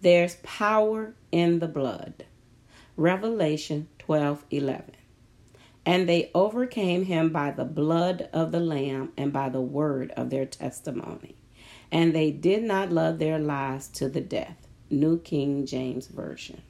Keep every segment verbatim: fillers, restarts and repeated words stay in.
There's power in the blood. Revelation twelve eleven. And they overcame him by the blood of the Lamb and by the word of their testimony. And they did not love their lives to the death. New King James Version.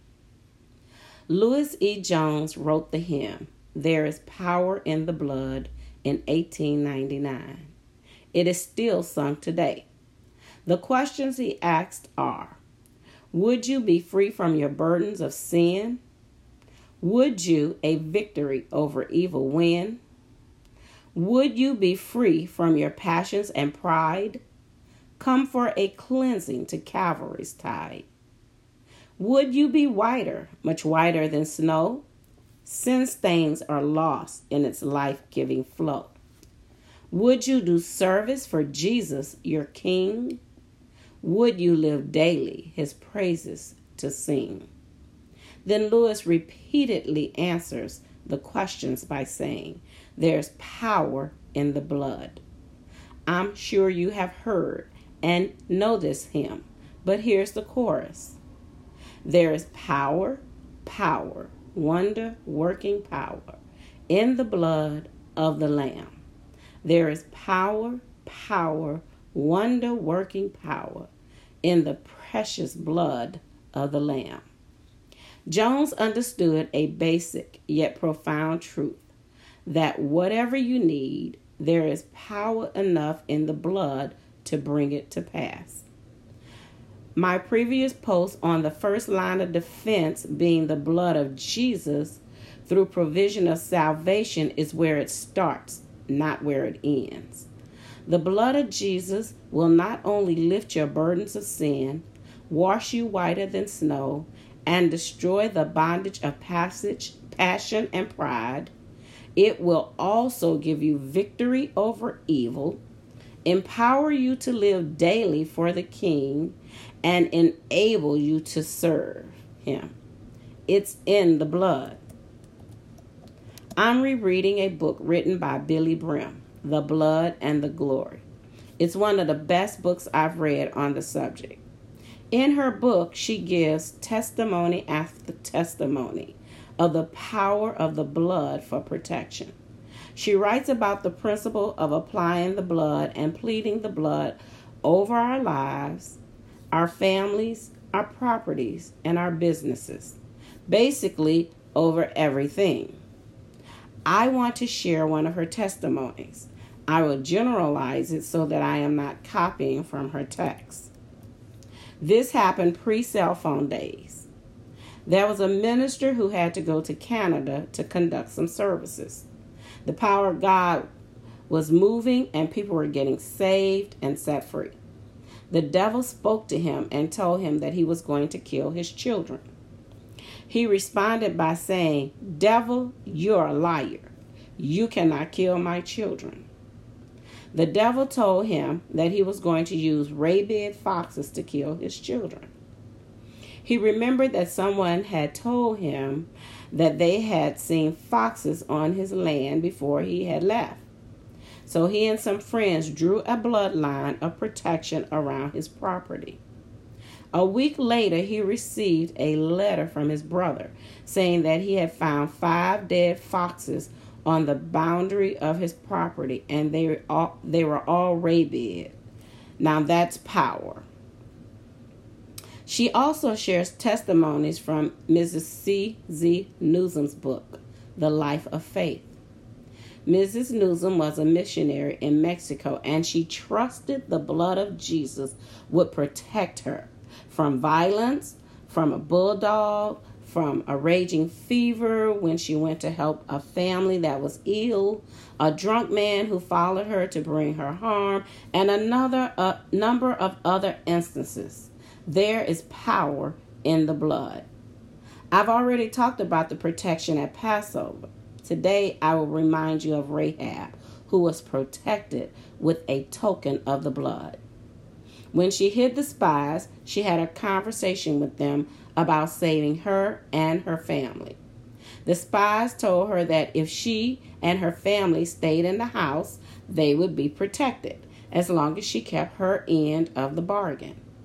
Louis E. Jones wrote the hymn, There is Power in the Blood, in eighteen ninety-nine. It is still sung today. The questions he asked are, would you be free from your burdens of sin? Would you a victory over evil win? Would you be free from your passions and pride? Come for a cleansing to Calvary's tide. Would you be whiter, much whiter than snow? Sin stains are lost in its life-giving flow. Would you do service for Jesus, your King? Would you live daily his praises to sing? Then Louis repeatedly answers the questions by saying, there's power in the blood. I'm sure you have heard and know this hymn, but here's the chorus. There is power, power, wonder working power in the blood of the Lamb. There is power, power, wonder working power in the precious blood of the Lamb. Jones understood a basic yet profound truth that whatever you need, there is power enough in the blood to bring it to pass. My previous post on the first line of defense being the blood of Jesus through provision of salvation is where it starts, not where it ends. The blood of Jesus will not only lift your burdens of sin, wash you whiter than snow, and destroy the bondage of passage, passion, and pride. It will also give you victory over evil, empower you to live daily for the King, and enable you to serve him. It's in the blood. I'm rereading a book written by Billy Brim, The Blood and the Glory. It's one of the best books I've read on the subject. In her book, she gives testimony after testimony of the power of the blood for protection. She writes about the principle of applying the blood and pleading the blood over our lives, our families, our properties, and our businesses. Basically, over everything. I want to share one of her testimonies. I will generalize it so that I am not copying from her text. This happened pre-cell phone days. There was a minister who had to go to Canada to conduct some services. The power of God was moving and people were getting saved and set free. The devil spoke to him and told him that he was going to kill his children. He responded by saying, "Devil, you're a liar. You cannot kill my children." The devil told him that he was going to use rabid foxes to kill his children. He remembered that someone had told him that they had seen foxes on his land before he had left. So he and some friends drew a bloodline of protection around his property. A week later, he received a letter from his brother saying that he had found five dead foxes on the boundary of his property, and they were all, they were all rabid. Now that's power. She also shares testimonies from Missus C Z Newsom's book, The Life of Faith. Missus Newsom was a missionary in Mexico, and she trusted the blood of Jesus would protect her from violence, from a bulldog, from a raging fever when she went to help a family that was ill, a drunk man who followed her to bring her harm, and another a number of other instances. There is power in the blood. I've already talked about the protection at Passover. Today, I will remind you of Rahab, who was protected with a token of the blood. When she hid the spies, she had a conversation with them about saving her and her family. The spies told her that if she and her family stayed in the house, they would be protected, as long as she kept her end of the bargain.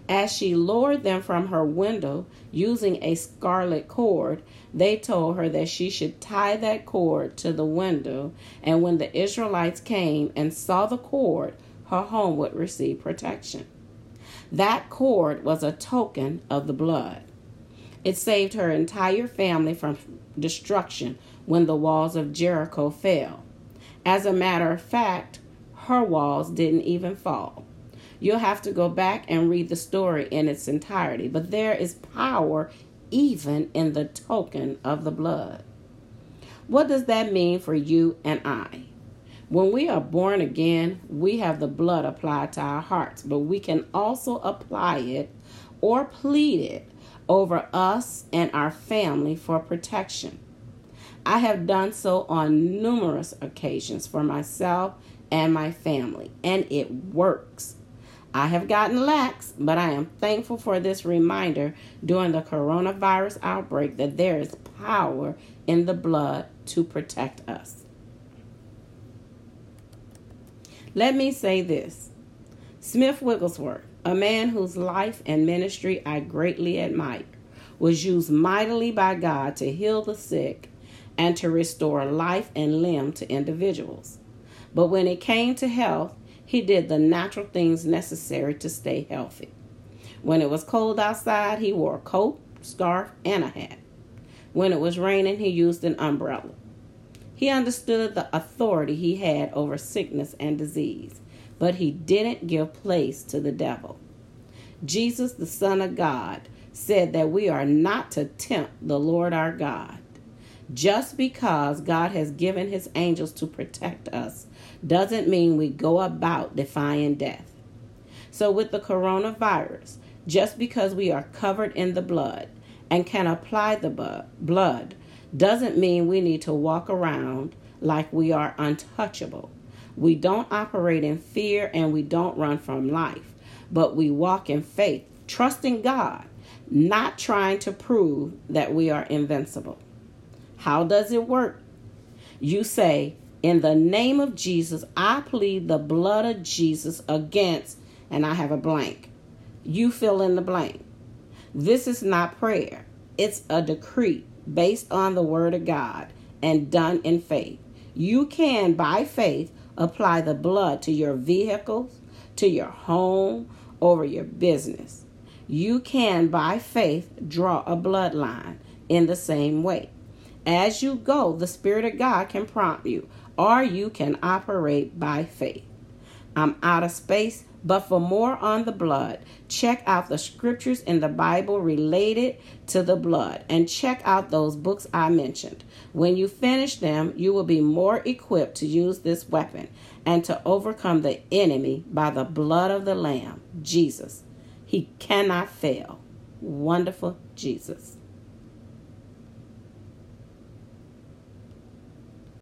As she lowered them from her window using a scarlet cord, they told her that she should tie that cord to the window, and when the Israelites came and saw the cord, her home would receive protection. That cord was a token of the blood. It saved her entire family from destruction when the walls of Jericho fell. As a matter of fact, her walls didn't even fall. You'll have to go back and read the story in its entirety, but there is power even in the token of the blood. What does that mean for you and I? When we are born again, we have the blood applied to our hearts, but we can also apply it or plead it over us and our family for protection. I have done so on numerous occasions for myself and my family, and it works. I have gotten lax, but I am thankful for this reminder during the coronavirus outbreak that there is power in the blood to protect us. Let me say this. Smith Wigglesworth, a man whose life and ministry I greatly admire, was used mightily by God to heal the sick and to restore life and limb to individuals. But when it came to health, he did the natural things necessary to stay healthy. When it was cold outside, he wore a coat, scarf, and a hat. When it was raining, he used an umbrella. He understood the authority he had over sickness and disease, but he didn't give place to the devil. Jesus, the Son of God, said that we are not to tempt the Lord our God. Just because God has given his angels to protect us doesn't mean we go about defying death. So with the coronavirus, just because we are covered in the blood and can apply the bu- blood doesn't mean we need to walk around like we are untouchable. We don't operate in fear and we don't run from life, but we walk in faith, trusting God, not trying to prove that we are invincible. How does it work? You say, in the name of Jesus, I plead the blood of Jesus against, and I have a blank. You fill in the blank. This is not prayer. It's a decree based on the word of God and done in faith. You can, by faith, apply the blood to your vehicles, to your home, over your business. You can, by faith, draw a bloodline in the same way. As you go, the Spirit of God can prompt you, or you can operate by faith. I'm out of space, but for more on the blood, check out the scriptures in the Bible related to the blood, and check out those books I mentioned. When you finish them, you will be more equipped to use this weapon and to overcome the enemy by the blood of the Lamb, Jesus. He cannot fail. Wonderful Jesus.